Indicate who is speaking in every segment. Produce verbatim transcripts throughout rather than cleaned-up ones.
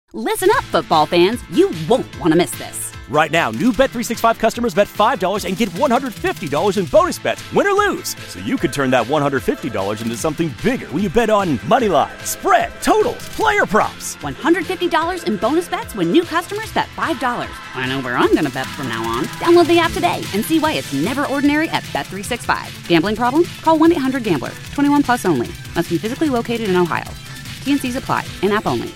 Speaker 1: Listen up, football fans. You won't want to miss this.
Speaker 2: Right now, new Bet three sixty-five customers bet five dollars and get one hundred fifty dollars in bonus bets, win or lose. So you could turn that one hundred fifty dollars into something bigger when you bet on money line, spread, totals, player props.
Speaker 1: one hundred fifty dollars in bonus bets when new customers bet five dollars. I know where I'm going to bet from now on. Download the app today and see why it's never ordinary at Bet three sixty-five. Gambling problem? Call one eight hundred gambler. twenty-one plus only. Must be physically located in Ohio. T N Cs apply. In-app only.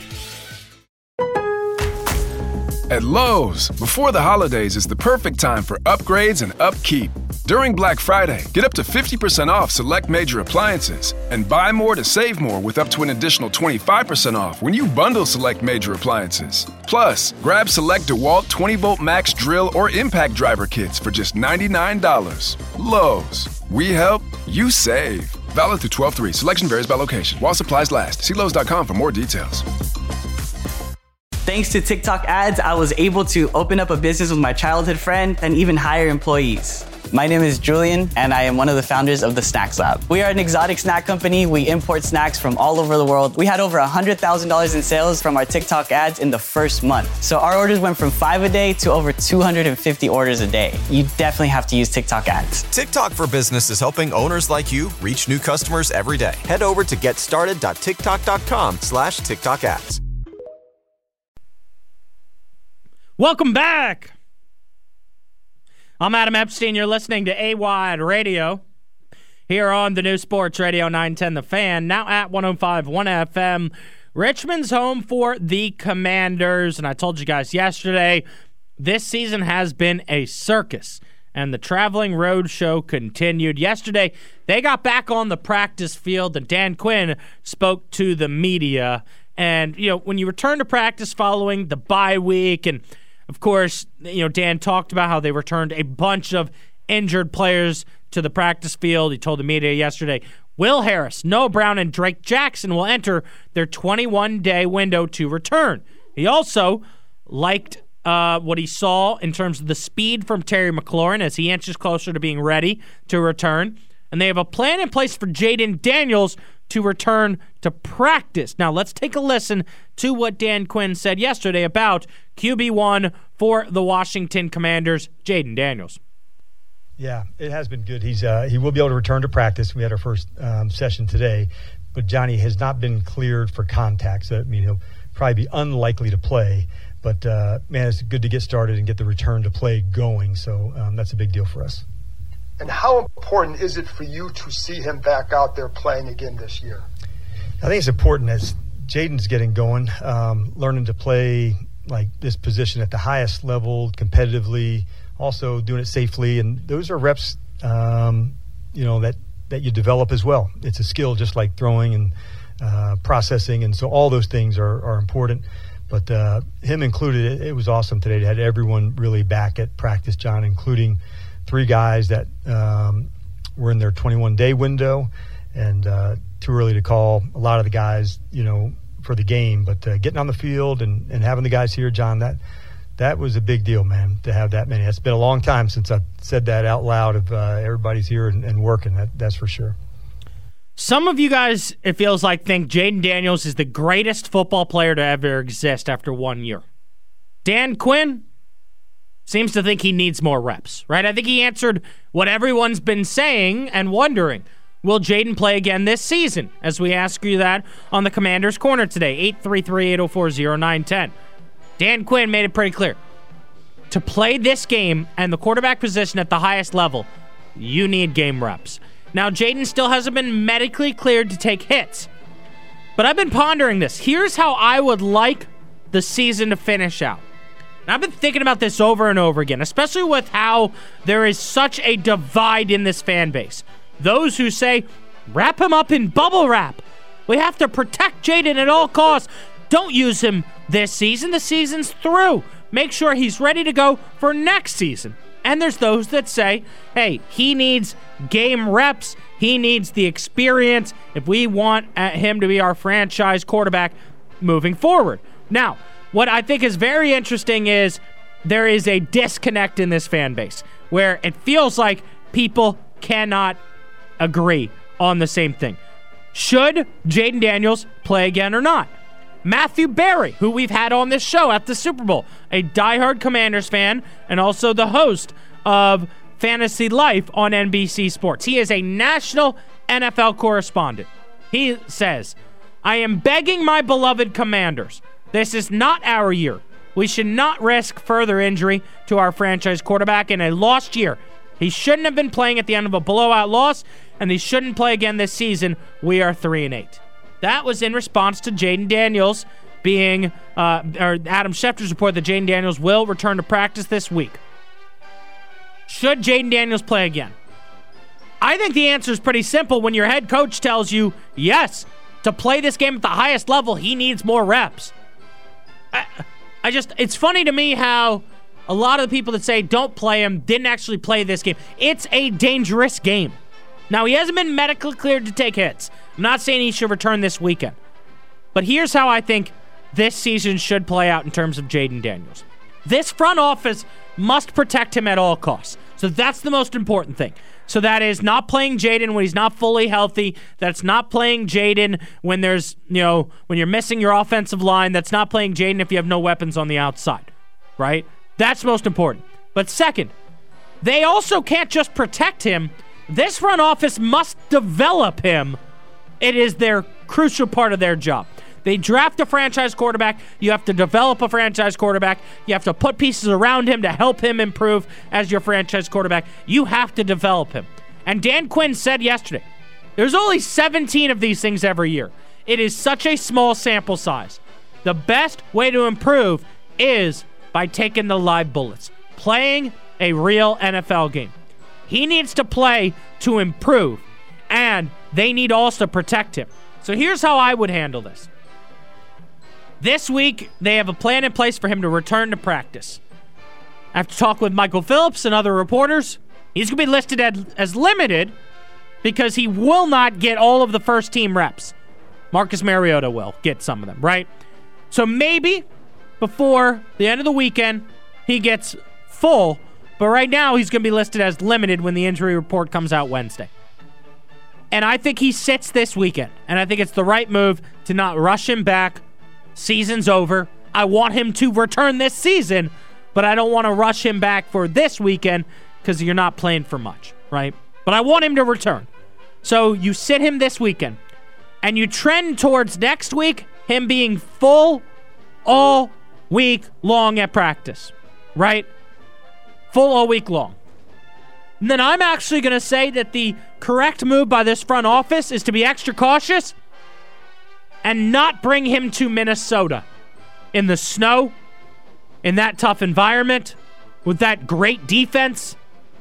Speaker 3: At Lowe's, before the holidays is the perfect time for upgrades and upkeep. During Black Friday, get up to fifty percent off select major appliances and buy more to save more with up to an additional twenty-five percent off when you bundle select major appliances. Plus, grab select DeWalt twenty volt max drill or impact driver kits for just ninety-nine dollars. Lowe's, we help, you save. Valid through twelve three. Selection varies by location. While supplies last. See Lowe's dot com for more details.
Speaker 4: Thanks to TikTok ads, I was able to open up a business with my childhood friend and even hire employees. My name is Julian, and I am one of the founders of the Snacks Lab. We are an exotic snack company. We import snacks from all over the world. We had over one hundred thousand dollars in sales from our TikTok ads in the first month. So our orders went from five a day to over two hundred fifty orders a day. You definitely have to use TikTok ads.
Speaker 5: TikTok for Business is helping owners like you reach new customers every day. Head over to getstarted.tiktok.com slash TikTok ads.
Speaker 6: Welcome back. I'm Adam Epstein. You're listening to A-Wide Radio here on the new Sports Radio nine ten The Fan, now at one oh five point one F M. Richmond's home for the Commanders, and I told you guys yesterday, this season has been a circus, and the traveling road show continued. Yesterday, they got back on the practice field, and Dan Quinn spoke to the media. And, you know, when you return to practice following the bye week, and, of course, you know, Dan talked about how they returned a bunch of injured players to the practice field. He told the media yesterday, Will Harris, Noah Brown, and Drake Jackson will enter their twenty-one day window to return. He also liked uh, what he saw in terms of the speed from Terry McLaurin as he inches closer to being ready to return. And they have a plan in place for Jaden Daniels to return to practice. Now, let's take a listen to what Dan Quinn said yesterday about Q B one for the Washington Commanders, Jaden Daniels.
Speaker 7: Yeah, it has been good. He's uh, he will be able to return to practice. We had our first um, session today, but Johnny has not been cleared for contact. So, I mean, he'll probably be unlikely to play. But, uh, man, it's good to get started and get the return to play going. So um, that's a big deal for us.
Speaker 8: And how important is it for you to see him back out there playing again this year?
Speaker 7: I think it's important as Jaden's getting going, um, learning to play like this position at the highest level competitively, also doing it safely. And those are reps, um, you know, that, that you develop as well. It's a skill just like throwing and uh, processing. And so all those things are, are important. But uh, him included, it, it was awesome today to have everyone really back at practice, John, including three guys that um, were in their twenty-one day window, and uh, too early to call a lot of the guys, you know, for the game. But uh, getting on the field and, and having the guys here, John, that that was a big deal, man, to have that many. It's been a long time since I've said that out loud of uh, everybody's here and, and working, that, that's for sure.
Speaker 6: Some of you guys, it feels like, think Jaden Daniels is the greatest football player to ever exist after one year. Dan Quinn seems to think he needs more reps, right? I think he answered what everyone's been saying and wondering. Will Jaden play again this season? As we ask you that on the Commander's Corner today, eight three three, eight oh four, oh nine one oh. Dan Quinn made it pretty clear. To play this game and the quarterback position at the highest level, you need game reps. Now, Jaden still hasn't been medically cleared to take hits, but I've been pondering this. Here's how I would like the season to finish out. And I've been thinking about this over and over again, especially with how there is such a divide in this fan base. Those who say, wrap him up in bubble wrap. We have to protect Jaden at all costs. Don't use him this season. The season's through. Make sure he's ready to go for next season. And there's those that say, hey, he needs game reps. He needs the experience if we want him to be our franchise quarterback moving forward. Now, what I think is very interesting is there is a disconnect in this fan base where it feels like people cannot agree on the same thing. Should Jaden Daniels play again or not? Matthew Berry, who we've had on this show at the Super Bowl, a diehard Commanders fan and also the host of Fantasy Life on N B C Sports. He is a national N F L correspondent. He says, I am begging my beloved Commanders. This is not our year. We should not risk further injury to our franchise quarterback in a lost year. He shouldn't have been playing at the end of a blowout loss, and he shouldn't play again this season. We are three and eight. That was in response to Jayden Daniels being, uh, or Adam Schefter's report that Jayden Daniels will return to practice this week. Should Jayden Daniels play again? I think the answer is pretty simple when your head coach tells you, yes, to play this game at the highest level, he needs more reps. I, I just, it's funny to me how a lot of the people that say don't play him didn't actually play this game. It's a dangerous game. Now, he hasn't been medically cleared to take hits. I'm not saying he should return this weekend. But here's how I think this season should play out in terms of Jayden Daniels. This front office must protect him at all costs. So that's the most important thing. So that is not playing Jayden when he's not fully healthy. That's not playing Jayden when there's, you know, when you're missing your offensive line. That's not playing Jayden if you have no weapons on the outside, right? That's most important. But second, they also can't just protect him. This front office must develop him. It is their crucial part of their job. They draft a franchise quarterback. You have to develop a franchise quarterback. You have to put pieces around him to help him improve as your franchise quarterback. You have to develop him. And Dan Quinn said yesterday, there's only seventeen of these things every year. It is such a small sample size. The best way to improve is by taking the live bullets, playing a real N F L game. He needs to play to improve, and they need also to protect him. So here's how I would handle this. This week, they have a plan in place for him to return to practice. After talk with Michael Phillips and other reporters, he's going to be listed as, as limited because he will not get all of the first-team reps. Marcus Mariota will get some of them, right? So maybe before the end of the weekend, he gets full. But right now, he's going to be listed as limited when the injury report comes out Wednesday. And I think he sits this weekend. And I think it's the right move to not rush him back. Season's over. I want him to return this season, but I don't want to rush him back for this weekend because you're not playing for much, right? But I want him to return. So you sit him this weekend, and you trend towards next week, him being full all week long at practice, right? Full all week long. And then I'm actually going to say that the correct move by this front office is to be extra cautious and not bring him to Minnesota in the snow, in that tough environment, with that great defense.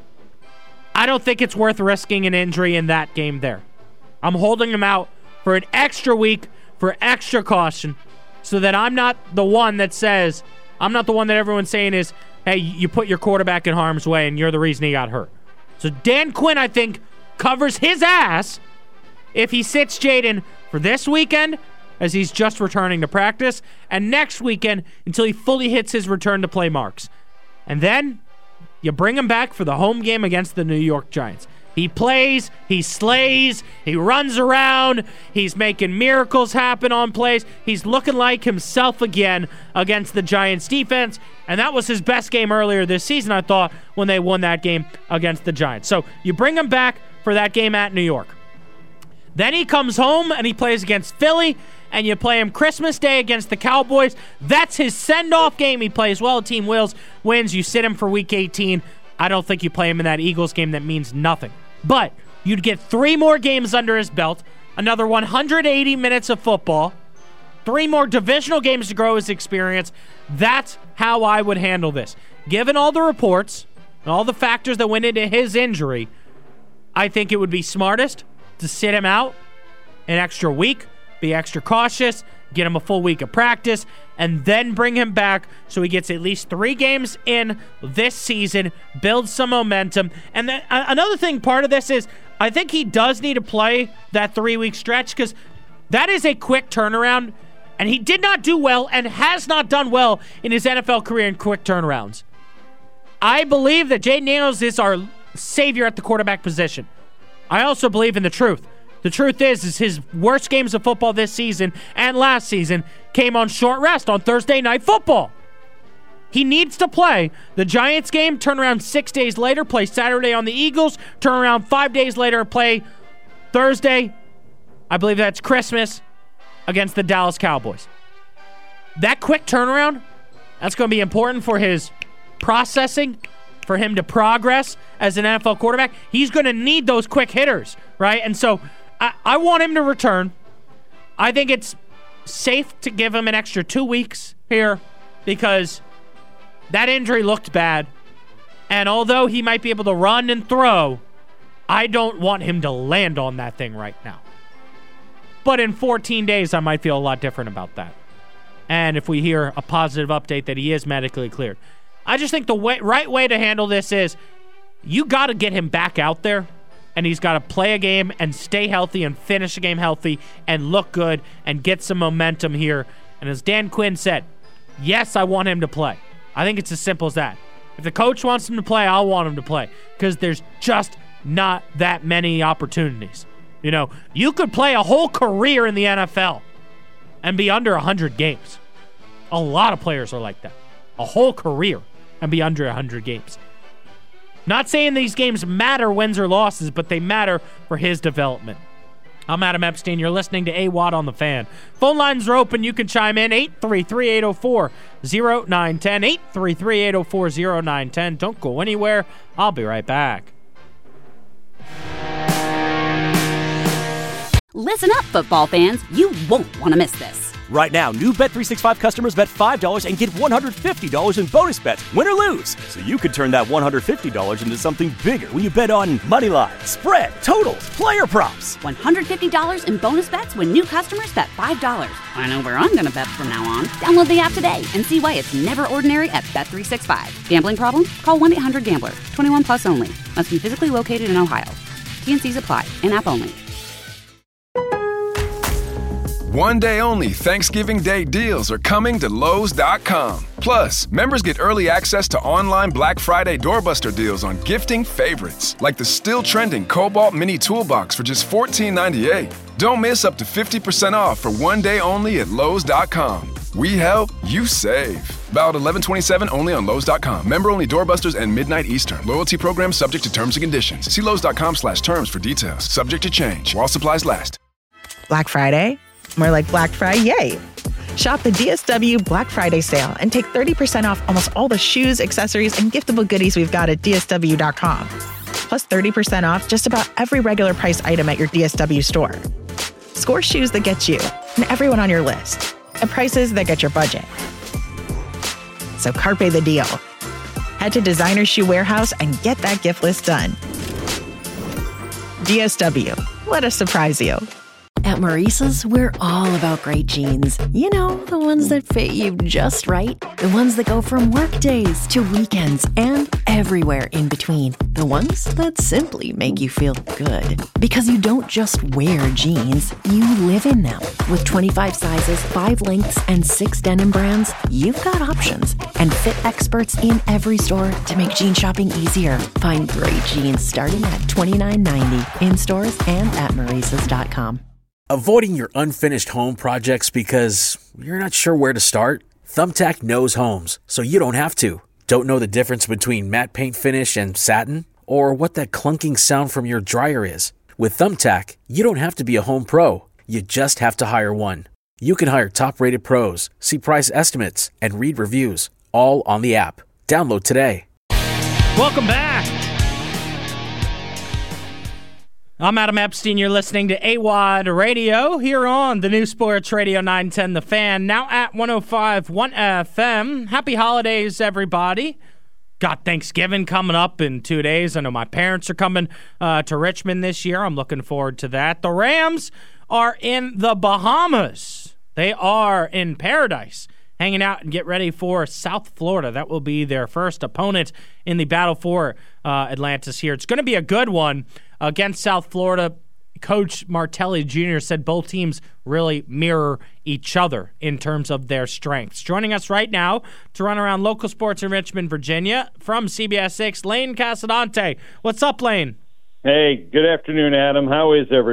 Speaker 6: I don't think it's worth risking an injury in that game there. I'm holding him out for an extra week, for extra caution, so that I'm not the one that says, I'm not the one that everyone's saying is, hey, you put your quarterback in harm's way and you're the reason he got hurt. So Dan Quinn, I think, covers his ass if he sits Jayden for this weekend, as he's just returning to practice, and next weekend until he fully hits his return to play marks. And then you bring him back for the home game against the New York Giants. He plays, he slays, he runs around, he's making miracles happen on plays. He's looking like himself again against the Giants defense, and that was his best game earlier this season, I thought, when they won that game against the Giants. So you bring him back for that game at New York. Then he comes home and he plays against Philly, and you play him Christmas Day against the Cowboys. That's his send-off game. He plays well. Team Wills wins. You sit him for Week eighteen. I don't think you play him in that Eagles game. That means nothing. But you'd get three more games under his belt, another one hundred eighty minutes of football, three more divisional games to grow his experience. That's how I would handle this. Given all the reports and all the factors that went into his injury, I think it would be smartest to sit him out an extra week, be extra cautious, get him a full week of practice, and then bring him back so he gets at least three games in this season, build some momentum. And then uh, another thing, part of this is I think he does need to play that three-week stretch because that is a quick turnaround, and he did not do well and has not done well in his N F L career in quick turnarounds. I believe that Jayden Daniels is our savior at the quarterback position. I also believe in the truth. The truth is, is his worst games of football this season and last season came on short rest on Thursday Night Football. He needs to play the Giants game, turn around six days later, play Saturday on the Eagles, turn around five days later, play Thursday, I believe that's Christmas, against the Dallas Cowboys. That quick turnaround, that's going to be important for his processing, for him to progress as an N F L quarterback. He's going to need those quick hitters, right? And so I, I want him to return. I think it's safe to give him an extra two weeks here because that injury looked bad. And although he might be able to run and throw, I don't want him to land on that thing right now. But in fourteen days, I might feel a lot different about that. And if we hear a positive update that he is medically cleared. I just think the way, right way to handle this is you got to get him back out there, and he's got to play a game and stay healthy and finish a game healthy and look good and get some momentum here. And as Dan Quinn said, yes, I want him to play. I think it's as simple as that. If the coach wants him to play, I'll want him to play because there's just not that many opportunities. You know, you could play a whole career in the N F L and be under one hundred games. A lot of players are like that. A whole career and be under one hundred games. Not saying these games matter, wins or losses, but they matter for his development. I'm Adam Epstein. You're listening to A W O D on the Fan. Phone lines are open. You can chime in eight three three, eight oh four, oh nine one oh, eight three three, eight oh four, oh nine one oh. Don't go anywhere. I'll be right back.
Speaker 1: Listen up, football fans. You won't want to miss this.
Speaker 2: Right now, new Bet three sixty-five customers bet five dollars and get one hundred fifty dollars in bonus bets, win or lose. So you could turn that one hundred fifty dollars into something bigger when you bet on money line, spread, totals, player props.
Speaker 1: one hundred fifty dollars in bonus bets when new customers bet five dollars. I know where I'm going to bet from now on. Download the app today and see why it's never ordinary at Bet three sixty-five. Gambling problem? Call one eight hundred gambler. twenty-one plus only. Must be physically located in Ohio. T and C's apply. In-app only.
Speaker 3: One day only Thanksgiving Day deals are coming to Lowe's dot com. Plus, members get early access to online Black Friday doorbuster deals on gifting favorites, like the still trending Cobalt Mini Toolbox for just fourteen ninety-eight. Don't miss up to fifty percent off for one day only at Lowe's dot com. We help, you save. Valid eleven twenty-seven only on Lowe's dot com. Member only doorbusters and midnight Eastern. Loyalty program subject to terms and conditions. See Lowe's dot com slash terms for details. Subject to change while supplies last.
Speaker 9: Black Friday? More like Black Friday, yay! Shop the D S W Black Friday sale and take thirty percent off almost all the shoes, accessories, and giftable goodies we've got at D S W dot com. Plus thirty percent off just about every regular price item at your D S W store. Score shoes that get you and everyone on your list at prices that get your budget. So carpe the deal. Head to Designer Shoe Warehouse and get that gift list done. D S W, let us surprise you.
Speaker 10: At Maurice's, we're all about great jeans. You know, the ones that fit you just right. The ones that go from work days to weekends and everywhere in between. The ones that simply make you feel good. Because you don't just wear jeans, you live in them. With twenty-five sizes, five lengths, and six denim brands, you've got options. And fit experts in every store to make jean shopping easier. Find great jeans starting at twenty-nine ninety in stores and at Maurice's dot com.
Speaker 11: Avoiding your unfinished home projects because you're not sure where to start? Thumbtack knows homes, so you don't have to. Don't know the difference between matte paint finish and satin? Or what that clunking sound from your dryer is? With Thumbtack, you don't have to be a home pro. You just have to hire one. You can hire top-rated pros, see price estimates, and read reviews, all on the app. Download today.
Speaker 6: Welcome back. I'm Adam Epstein. You're listening to A W O D Radio here on the new Sports Radio nine ten The Fan, now at one oh five point one F M. Happy holidays, everybody. Got Thanksgiving coming up in two days. I know my parents are coming uh, to Richmond this year. I'm looking forward to that. The Rams are in the Bahamas. They are in paradise, hanging out and get ready for South Florida. That will be their first opponent in the battle for uh, Atlantis here. It's going to be a good one against South Florida. Coach Martelli Junior said both teams really mirror each other in terms of their strengths. Joining us right now to run around local sports in Richmond, Virginia, from C B S six, Lane Casadante. What's up, Lane?
Speaker 12: Hey, good afternoon, Adam. How is everyone?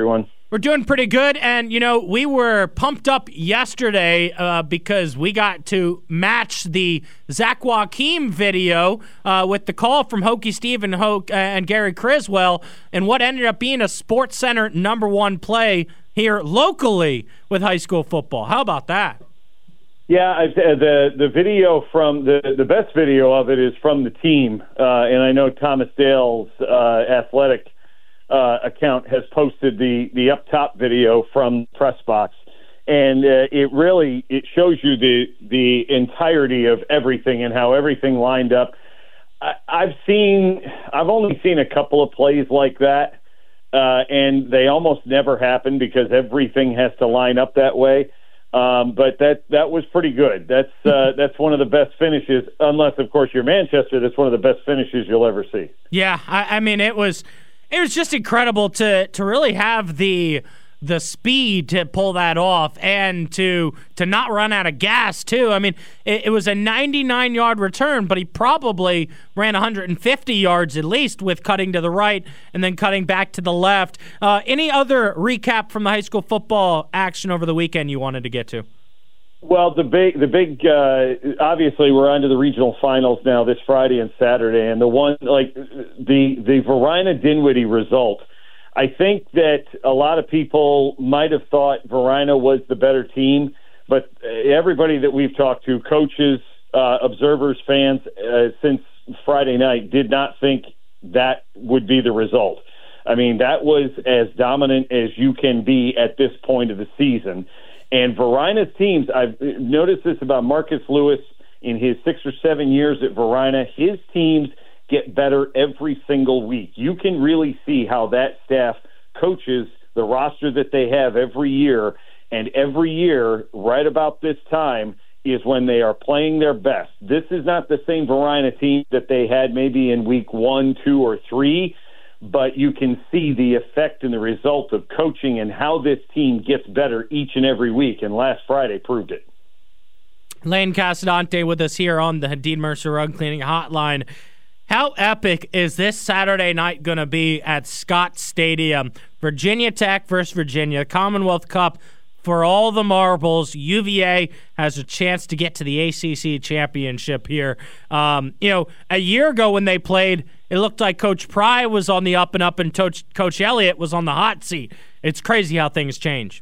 Speaker 6: We're doing pretty good, and, you know, we were pumped up yesterday uh, because we got to match the Zach Joachim video uh, with the call from Hokie Steve and, Hoke, uh, and Gary Criswell and what ended up being a Sports Center number one play here locally with high school football. How about that?
Speaker 12: Yeah, I, the the video from the the best video of it is from the team, uh, and I know Thomas Dale's uh, athletic uh, account has posted the the up top video from the press box, and uh, it really it shows you the the entirety of everything and how everything lined up. I, I've seen I've only seen a couple of plays like that, uh, and they almost never happen because everything has to line up that way. Um, but that that was pretty good. That's uh, that's one of the best finishes, unless of course you're Manchester. That's one of the best finishes you'll ever see.
Speaker 6: Yeah, I, I mean it was it was just incredible to to really have the the speed to pull that off and to to not run out of gas too. I mean it, it was a ninety-nine yard return, but he probably ran one hundred fifty yards at least with cutting to the right and then cutting back to the left. Uh, any other recap from the high school football action over the weekend you wanted to get to?
Speaker 12: Well, the big, the big. Uh, obviously, we're on to the regional finals now this Friday and Saturday, and the one like the the Varina Dinwiddie result. I think that a lot of people might have thought Varina was the better team, but everybody that we've talked to, coaches, uh, observers, fans, uh, since Friday night, did not think that would be the result. I mean, that was as dominant as you can be at this point of the season. And Varina's teams, I've noticed this about Marcus Lewis in his six or seven years at Varina, his teams get better every single week. You can really see how that staff coaches the roster that they have every year, and every year, right about this time, is when they are playing their best. This is not the same Varina team that they had maybe in week one, two, or three, but you can see the effect and the result of coaching and how this team gets better each and every week, and last Friday proved it.
Speaker 6: Lane Casadante with us here on the Hadid Mercer Rug Cleaning Hotline. How epic is this Saturday night going to be at Scott Stadium? Virginia Tech versus Virginia, Commonwealth Cup for all the marbles. U V A has a chance to get to the A C C championship here. Um, you know, a year ago when they played, it looked like Coach Pry was on the up and up and Coach, Coach Elliott was on the hot seat. It's crazy how things change.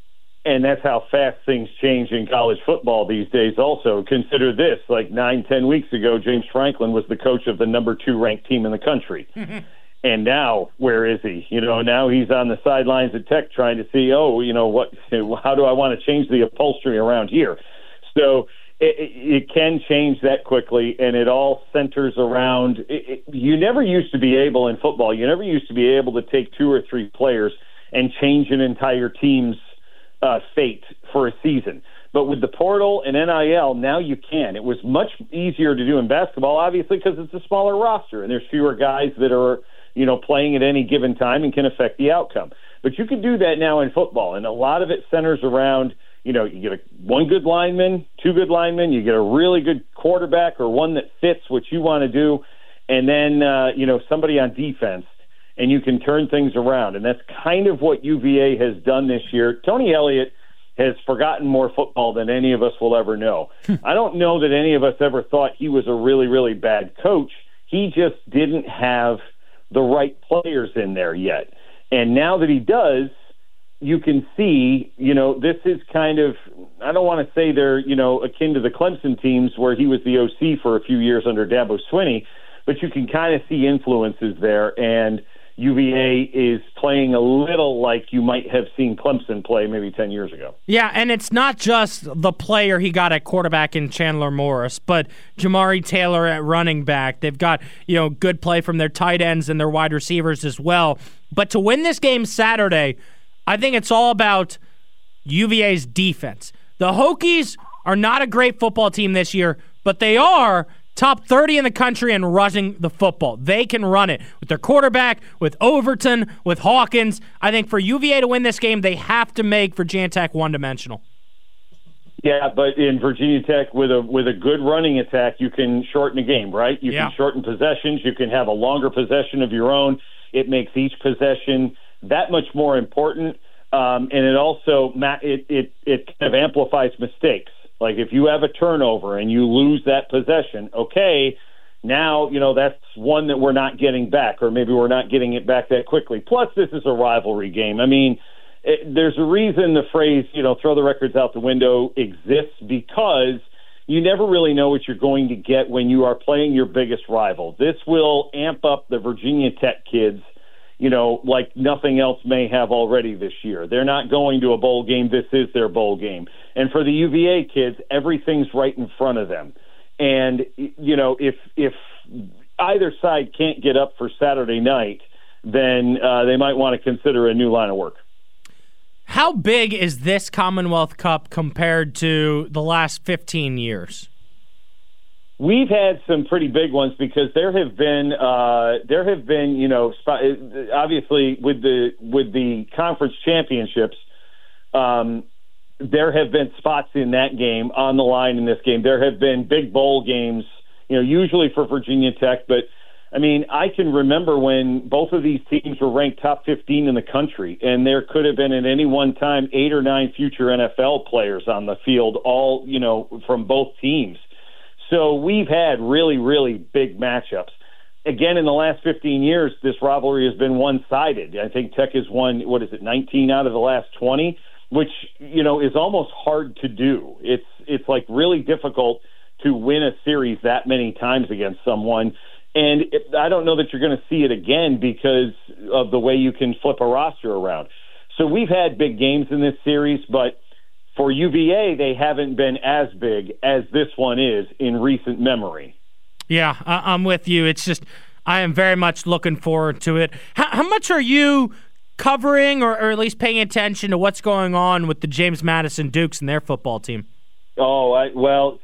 Speaker 12: And that's how fast things change in college football these days also. Consider this, like nine, ten weeks ago, James Franklin was the coach of the number two ranked team in the country. And now, where is he? You know, now he's on the sidelines at Tech trying to see, oh, you know, what? How do I want to change the upholstery around here? So it, it can change that quickly, and it all centers around it, it, you never used to be able in football, you never used to be able to take two or three players and change an entire team's Uh, fate for a season. But with the portal and N I L, now you can. It was much easier to do in basketball, obviously, because it's a smaller roster and there's fewer guys that are, you know, playing at any given time and can affect the outcome. But you can do that now in football, and a lot of it centers around, you know, you get a, one good lineman, two good linemen, you get a really good quarterback or one that fits what you want to do, and then, uh, you know, somebody on defense. And you can turn things around. And that's kind of what U V A has done this year. Tony Elliott has forgotten more football than any of us will ever know. I don't know that any of us ever thought he was a really, really bad coach. He just didn't have the right players in there yet. And now that he does, you can see, you know, this is kind of, I don't want to say they're, you know, akin to the Clemson teams where he was the O C for a few years under Dabo Swinney, but you can kind of see influences there. And U V A is playing a little like you might have seen Clemson play maybe ten years ago.
Speaker 6: Yeah, and it's not just the player he got at quarterback in Chandler Morris, but Jamari Taylor at running back. They've got, you know, good play from their tight ends and their wide receivers as well. But to win this game Saturday, I think it's all about U V A's defense. The Hokies are not a great football team this year, but they are top thirty in the country in rushing the football. They can run it with their quarterback, with Overton, with Hawkins. I think for U V A to win this game, they have to make Virginia Tech one-dimensional.
Speaker 12: Yeah, but in Virginia Tech, with a with a good running attack, you can shorten a game, right? You
Speaker 6: yeah.
Speaker 12: can shorten possessions. You can have a longer possession of your own. It makes each possession that much more important. Um, and it also it, it it kind of amplifies mistakes. Like if you have a turnover and you lose that possession, okay, now, you know, that's one that we're not getting back, or maybe we're not getting it back that quickly. Plus, this is a rivalry game. I mean, it, there's a reason the phrase, you know, throw the records out the window exists, because you never really know what you're going to get when you are playing your biggest rival. This will amp up the Virginia Tech kids, you know, like nothing else may have already this year. They're not going to a bowl game. This is their bowl game. And for the U V A kids, everything's right in front of them. And, you know, if if either side can't get up for Saturday night, then uh, they might want to consider a new line of work.
Speaker 6: How big is this Commonwealth Cup compared to the last fifteen years?
Speaker 12: We've had some pretty big ones, because there have been uh, there have been you know obviously with the with the conference championships, um, there have been spots in that game on the line in this game. There have been big bowl games, you know, usually for Virginia Tech, but I mean, I can remember when both of these teams were ranked top fifteen in the country, and there could have been at any one time eight or nine future N F L players on the field, all, you know, from both teams. So we've had really, really big matchups. Again, in the last fifteen years, this rivalry has been one-sided. I think Tech has won, what is it, nineteen out of the last twenty, which, you know, is almost hard to do. It's it's like really difficult to win a series that many times against someone. And it, I don't know that you're going to see it again because of the way you can flip a roster around. So we've had big games in this series, but for U V A, they haven't been as big as this one is in recent memory.
Speaker 6: Yeah, I'm with you. It's just, I am very much looking forward to it. How, how much are you covering or, or at least paying attention to what's going on with the James Madison Dukes and their football team?
Speaker 12: Oh, I, well,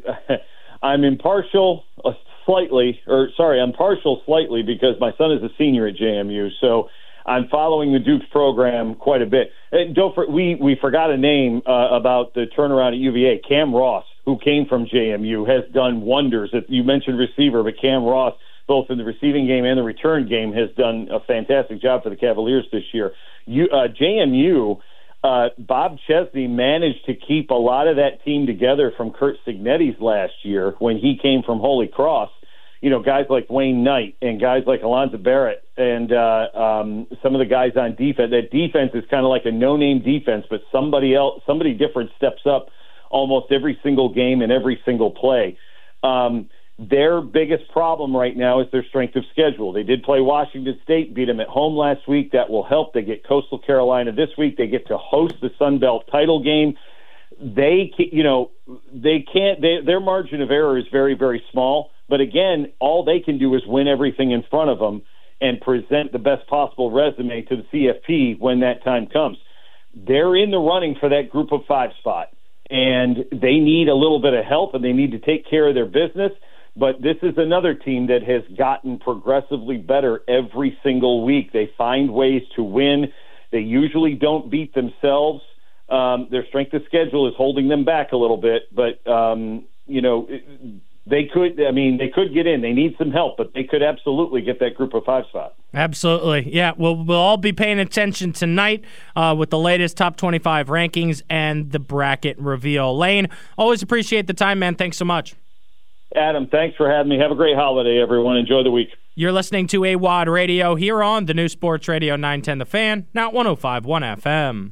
Speaker 12: I'm impartial uh, slightly, or sorry, I'm partial slightly because my son is a senior at J M U, so I'm following the Dukes program quite a bit. And don't for, we we forgot a name uh, about the turnaround at U V A. Cam Ross, who came from J M U, has done wonders. You mentioned receiver, but Cam Ross, both in the receiving game and the return game, has done a fantastic job for the Cavaliers this year. You, uh, J M U, uh, Bob Chesney managed to keep a lot of that team together from Kurt Signetti's last year when he came from Holy Cross. You know, guys like Wayne Knight and guys like Alonzo Barrett and uh, um, some of the guys on defense. That defense is kind of like a no-name defense, but somebody else, somebody different steps up almost every single game and every single play. Um, their biggest problem right now is their strength of schedule. They did play Washington State, beat them at home last week. That will help. They get Coastal Carolina this week. They get to host the Sun Belt title game. They, you know, they can't. They, their margin of error is very, very small. But again, all they can do is win everything in front of them and present the best possible resume to the C F P when that time comes. They're in the running for that group of five spot, and they need a little bit of help, and they need to take care of their business. But this is another team that has gotten progressively better every single week. They find ways to win. They usually don't beat themselves. Um, their strength of schedule is holding them back a little bit, but, um, you know, it, They could, I mean, they could get in. They need some help, but they could absolutely get that group of five spot.
Speaker 6: Absolutely. Yeah, we'll, we'll all be paying attention tonight uh, with the latest top twenty-five rankings and the bracket reveal. Lane, always appreciate the time, man. Thanks so much.
Speaker 12: Adam, thanks for having me. Have a great holiday, everyone. Enjoy the week.
Speaker 6: You're listening to A W O D Radio here on the new Sports Radio nine ten The Fan, now one oh five point one F M.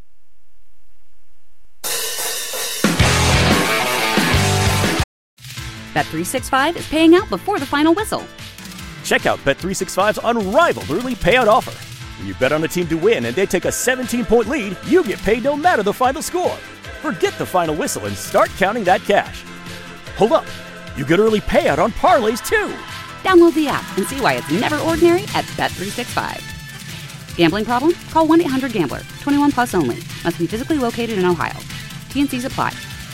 Speaker 1: Bet three sixty-five is paying out before the final whistle.
Speaker 2: Check out Bet three sixty-five's unrivaled early payout offer. When you bet on a team to win and they take a seventeen-point lead, you get paid no matter the final score. Forget the final whistle and start counting that cash. Hold up. You get early payout on parlays, too.
Speaker 1: Download the app and see why it's never ordinary at Bet three sixty-five. Gambling problem? Call one eight hundred gambler. twenty-one plus only. Must be physically located in Ohio. T and C's apply.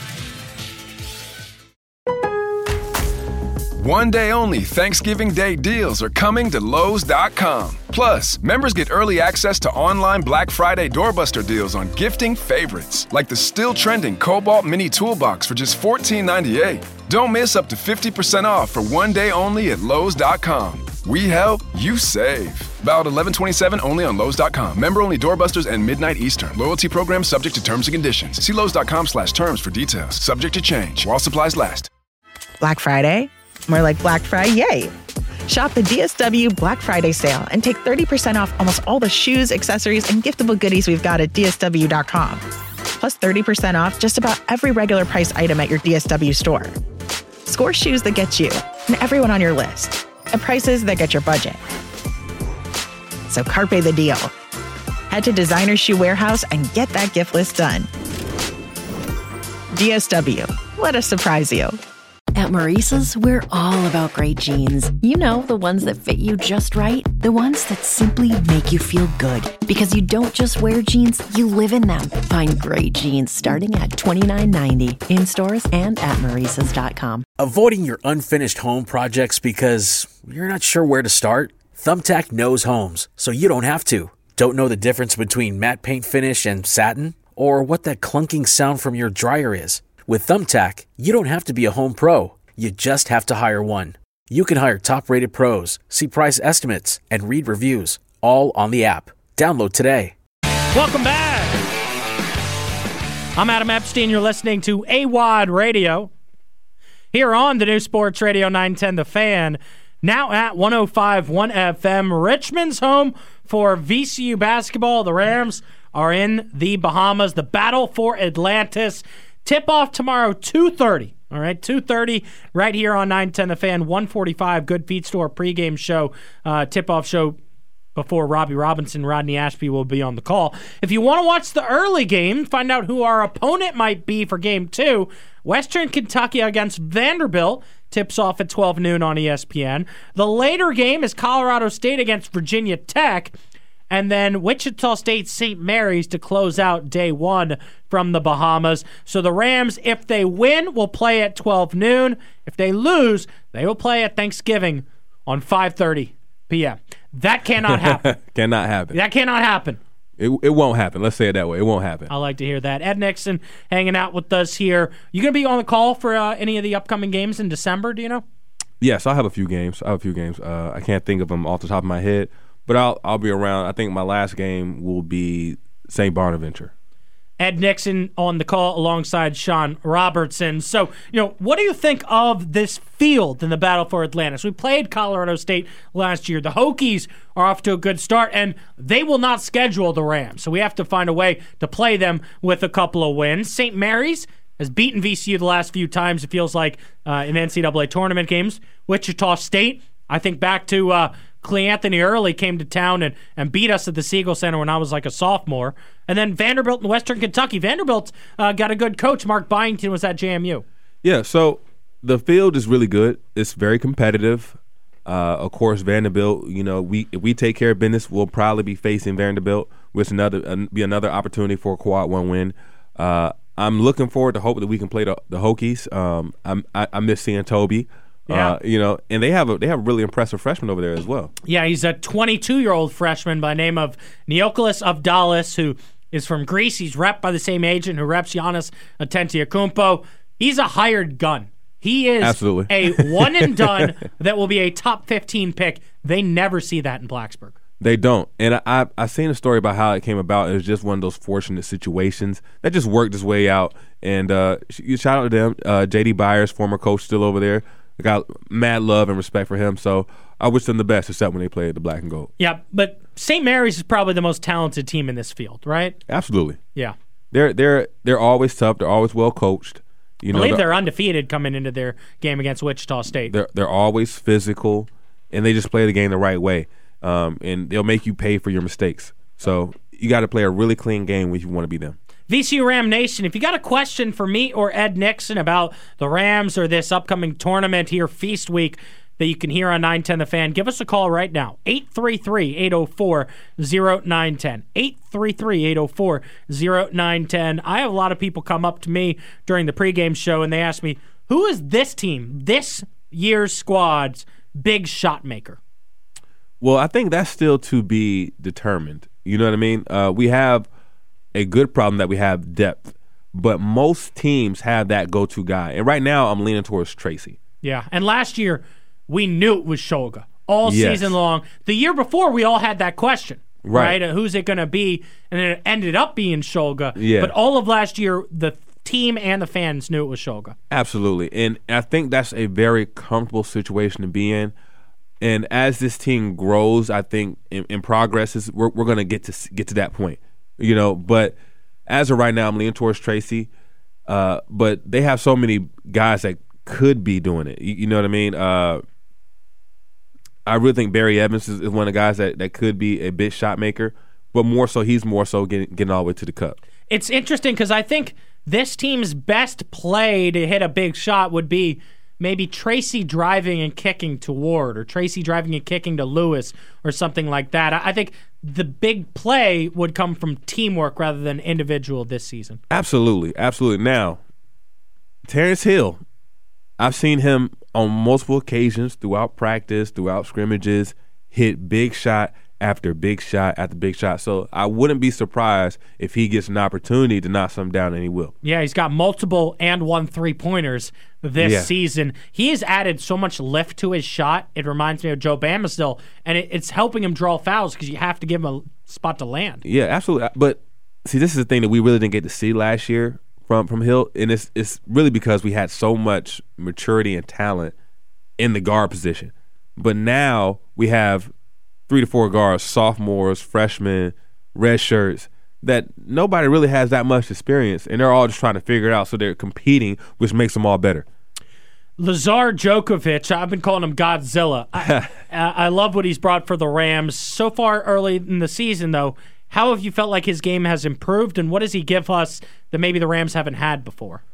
Speaker 3: One day only Thanksgiving Day deals are coming to Lowe's dot com. Plus, members get early access to online Black Friday doorbuster deals on gifting favorites, like the still trending Cobalt Mini Toolbox for just fourteen ninety-eight. Don't miss up to fifty percent off for one day only at Lowe's dot com. We help, you save. Valid eleven twenty-seven only on Lowe's dot com. Member only doorbusters and midnight Eastern. Loyalty program subject to terms and conditions. See Lowe's dot com slash terms for details. Subject to change while supplies last.
Speaker 9: Black Friday? More like Black Friday. Shop the D S W Black Friday sale and take thirty percent off almost all the shoes, accessories, and giftable goodies we've got at D S W dot com. Plus thirty percent off just about every regular price item at your D S W store. Score shoes that get you and everyone on your list at prices that get your budget. So carpe the deal. Head to Designer Shoe Warehouse and get that gift list done. D S W. Let us surprise you.
Speaker 10: At Maurice's, we're all about great jeans. You know, the ones that fit you just right. The ones that simply make you feel good. Because you don't just wear jeans, you live in them. Find great jeans starting at twenty-nine ninety in stores and at Maurice's dot com.
Speaker 11: Avoiding your unfinished home projects because you're not sure where to start? Thumbtack knows homes, so you don't have to. Don't know the difference between matte paint finish and satin? Or what that clunking sound from your dryer is? With Thumbtack, you don't have to be a home pro. You just have to hire one. You can hire top-rated pros, see price estimates, and read reviews, all on the app. Download today.
Speaker 6: Welcome back. I'm Adam Epstein. You're listening to A W O D Radio here on the new Sports Radio nine ten The Fan. Now at one oh five point one F M, Richmond's home for V C U basketball. The Rams are in the Bahamas. The battle for Atlantis. Tip-off tomorrow, two thirty. All right, two thirty right here on nine ten The Fan, one forty-five, Good Feet Store pregame show, uh, tip-off show before Robbie Robinson, Rodney Ashby will be on the call. If you want to watch the early game, find out who our opponent might be for game two, Western Kentucky against Vanderbilt tips off at twelve noon on E S P N. The later game is Colorado State against Virginia Tech. And then Wichita State Saint Mary's to close out day one from the Bahamas. So the Rams, if they win, will play at twelve noon. If they lose, they will play at Thanksgiving on five thirty p.m. That cannot happen.
Speaker 13: Cannot happen.
Speaker 6: That cannot happen.
Speaker 13: It it won't happen. Let's say it that way. It won't happen.
Speaker 6: I like to hear that. Ed Nixon hanging out with us here. You going to be on the call for uh, any of the upcoming games in December, do you know?
Speaker 13: Yes, I have a few games. I have a few games. Uh, I can't think of them off the top of my head. But I'll I'll be around. I think my last game will be Saint Bonaventure.
Speaker 6: Ed Nixon on the call alongside Sean Robertson. So, you know, what do you think of this field in the battle for Atlantis? We played Colorado State last year. The Hokies are off to a good start, and they will not schedule the Rams. So we have to find a way to play them with a couple of wins. Saint Mary's has beaten V C U the last few times, it feels like, uh, in N C double A tournament games. Wichita State, I think back to uh, Clay Anthony Early came to town and, and beat us at the Siegel Center when I was like a sophomore. And then Vanderbilt and Western Kentucky. Vanderbilt uh, got a good coach. Mark Byington was at J M U.
Speaker 13: Yeah, so the field is really good. It's very competitive. Uh, of course, Vanderbilt, you know, we if we take care of business, we'll probably be facing Vanderbilt, which another uh, be another opportunity for a quad one win. Uh, I'm looking forward to hope that we can play the, the Hokies. Um, I'm, I, I miss seeing Toby.
Speaker 6: Yeah.
Speaker 13: Uh, you know, and they have a they have a really impressive freshman over there as well.
Speaker 6: Yeah, he's a twenty-two-year-old freshman by name of Neokolis Avdalis, who is from Greece. He's repped by the same agent who reps Giannis Antetokounmpo. He's a hired gun. He is
Speaker 13: Absolutely.
Speaker 6: a one and done that will be a top fifteen pick. They never see that in Blacksburg.
Speaker 13: They don't. And I, I I seen a story about how it came about. It was just one of those fortunate situations that just worked its way out. And uh, shout out to them. Uh, J D Byers, former coach, still over there. I got mad love and respect for him, so I wish them the best, except when they play the black and gold.
Speaker 6: Yeah, but Saint Mary's is probably the most talented team in this field, right?
Speaker 13: Absolutely.
Speaker 6: Yeah.
Speaker 13: They're they're they're always tough. They're always well coached. You
Speaker 6: I
Speaker 13: know,
Speaker 6: believe
Speaker 13: they're,
Speaker 6: they're undefeated coming into their game against Wichita State.
Speaker 13: They're they're always physical, and they just play the game the right way. Um, and they'll make you pay for your mistakes. So you got to play a really clean game if you want to be them.
Speaker 6: V C U Ram Nation, if you got a question for me or Ed Nixon about the Rams or this upcoming tournament here, Feast Week, that you can hear on nine ten The Fan, give us a call right now, eight three three, eight oh four, oh nine one oh, eight three three, eight oh four, oh nine one oh. I have a lot of people come up to me during the pregame show, and they ask me, who is this team, this year's squad's big shot maker?
Speaker 13: Well, I think that's still to be determined. You know what I mean? Uh, we have a good problem that we have depth, but most teams have that go-to guy. And right now, I'm leaning towards Tracy.
Speaker 6: Yeah, and last year, we knew it was Shoga. all
Speaker 13: Yes.
Speaker 6: season long. The year before, we all had that question,
Speaker 13: Right.
Speaker 6: right? Uh, Who's it going to be? And then it ended up being Shulga.
Speaker 13: Yeah.
Speaker 6: But all of last year, the team and the fans knew it was Shulga.
Speaker 13: Absolutely. And I think that's a very comfortable situation to be in. And as this team grows, I think in, in progress, is we're, we're going to get to get to that point, you know. But as of right now, I'm leaning towards Tracy. Uh, but they have so many guys that could be doing it. You, you know what I mean? Uh, I really think Barry Evans is, is one of the guys that, that could be a big shot maker. But more so, he's more so getting, getting all the way to the cup.
Speaker 6: It's interesting because I think this team's best play to hit a big shot would be maybe Tracy driving and kicking to Ward, or Tracy driving and kicking to Lewis, or something like that. I think the big play would come from teamwork rather than individual this season.
Speaker 13: Absolutely, absolutely. Now, Terrence Hill, I've seen him on multiple occasions throughout practice, throughout scrimmages, hit big shot after big shot after big shot. So I wouldn't be surprised if he gets an opportunity to knock something down, and he will.
Speaker 6: Yeah, he's got multiple and one three-pointers this
Speaker 13: Yeah.
Speaker 6: season. He has added so much lift to his shot. It reminds me of Joe Bama still, and it, it's helping him draw fouls because you have to give him a spot to land.
Speaker 13: Yeah, absolutely. But see, this is the thing that we really didn't get to see last year from from Hill, and it's it's really because we had so much maturity and talent in the guard position. But now we have three to four guards, sophomores, freshmen, red shirts, that nobody really has that much experience, and they're all just trying to figure it out, so they're competing, which makes them all better.
Speaker 6: Lazar Djokovic, I've been calling him Godzilla. I, I love what he's brought for the Rams. So far early in the season, though, how have you felt like his game has improved, and what does he give us that maybe the Rams haven't had before?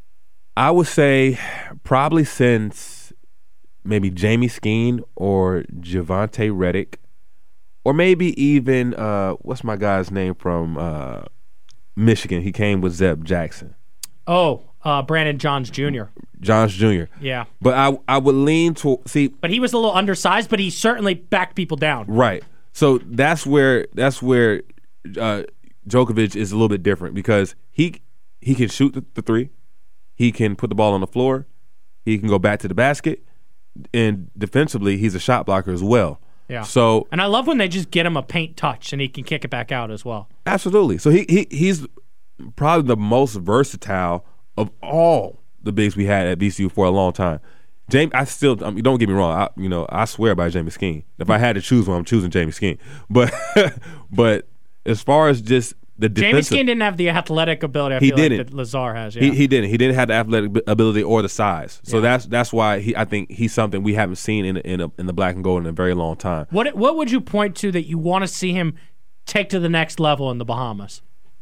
Speaker 13: I would say probably since maybe Jamie Skeen or Javante Reddick, or maybe even, uh, what's my guy's name from uh, Michigan? He came with Zeb Jackson.
Speaker 6: Oh, uh, Brandon Johns Junior
Speaker 13: Johns Junior
Speaker 6: Yeah.
Speaker 13: But I I would lean to see.
Speaker 6: But he was a little undersized, but he certainly backed people down.
Speaker 13: Right. So that's where that's where uh, Djokovic is a little bit different, because he he can shoot the, the three, he can put the ball on the floor, he can go back to the basket, and defensively he's a shot blocker as well.
Speaker 6: Yeah.
Speaker 13: So
Speaker 6: and I love when they just get him a paint touch and he can kick it back out as well.
Speaker 13: Absolutely. So he, he he's probably the most versatile of all the bigs we had at V C U for a long time. James, I still I mean, don't get me wrong. I, you know, I swear by Jamie Skeen. If I had to choose one, I'm choosing Jamie Skeen. But but as far as just the
Speaker 6: Jamie
Speaker 13: defensive,
Speaker 6: Skeen didn't have the athletic ability. I
Speaker 13: he
Speaker 6: feel
Speaker 13: didn't.
Speaker 6: like that Lazar has. Yeah.
Speaker 13: He he didn't. He didn't have the athletic ability or the size. So
Speaker 6: Yeah.
Speaker 13: that's that's why he I think he's something we haven't seen in in a, in the black and gold in a very long time.
Speaker 6: What what would you point to that you want to see him take to the next level in the Bahamas?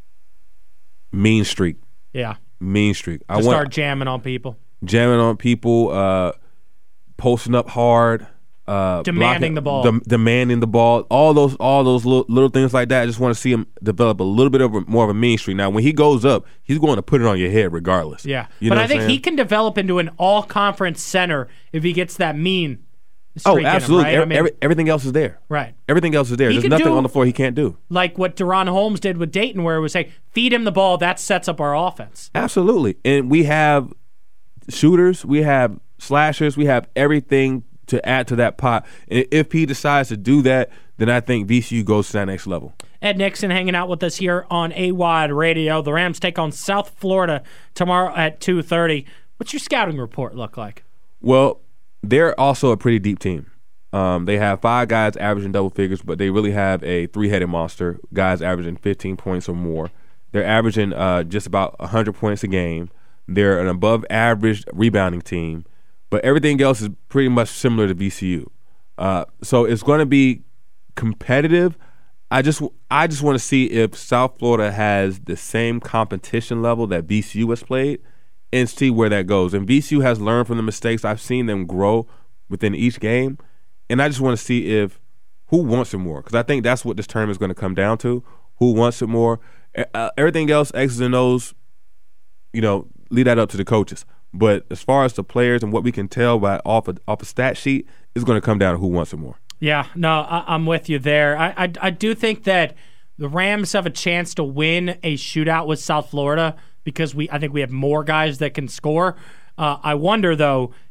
Speaker 13: Mean streak.
Speaker 6: Yeah.
Speaker 13: Mean streak.
Speaker 6: To
Speaker 13: I want
Speaker 6: start jamming on people.
Speaker 13: jamming on people, uh, posting up hard, uh,
Speaker 6: Demanding
Speaker 13: blocking-
Speaker 6: the ball.
Speaker 13: dem- demanding the ball. All those, all those little, little things like that. I just want to see him develop a little bit of a, more of a mean streak. Now, when he goes up, he's going to put it on your head regardless.
Speaker 6: Yeah.
Speaker 13: You
Speaker 6: but
Speaker 13: know
Speaker 6: I
Speaker 13: what
Speaker 6: think
Speaker 13: I'm
Speaker 6: he
Speaker 13: saying?
Speaker 6: can develop into an all-conference center if he gets that mean
Speaker 13: Oh,
Speaker 6: streak in him,
Speaker 13: absolutely.
Speaker 6: right?
Speaker 13: Every,
Speaker 6: I mean,
Speaker 13: every- everything else is there.
Speaker 6: Right.
Speaker 13: Everything else is there.
Speaker 6: He
Speaker 13: There's
Speaker 6: can
Speaker 13: nothing
Speaker 6: do-
Speaker 13: on the floor he can't do.
Speaker 6: like what Deron Holmes did with Dayton, where it was like, feed him the ball, that sets up our offense.
Speaker 13: Absolutely. And we have shooters, we have slashers, we have everything to add to that pot. And if he decides to do that, then I think V C U goes to that next level.
Speaker 6: Ed Nixon hanging out with us here on A W O D Radio. The Rams take on South Florida tomorrow at two thirty. What's your scouting report look like?
Speaker 13: Well, they're also a pretty deep team. Um, they have five guys averaging double figures, but they really have a three-headed monster, guys averaging fifteen points or more. They're averaging uh, just about one hundred points a game. They're an above-average rebounding team, but everything else is pretty much similar to V C U. Uh, so it's going to be competitive. I just I just want to see if South Florida has the same competition level that V C U has played, and see where that goes. And V C U has learned from the mistakes. I've seen them grow within each game, and I just want to see if who wants it more, because I think that's what this tournament is going to come down to. Who wants it more? Uh, everything else, X's and O's, you know, leave that up to the coaches. But as far as the players and what we can tell by off a, off a stat sheet, it's going to come down to who wants it more.
Speaker 6: Yeah, no, I, I'm with you there. I, I I do think that the Rams have a chance to win a shootout with South Florida because we I think we have more guys that can score. Uh, I wonder, though,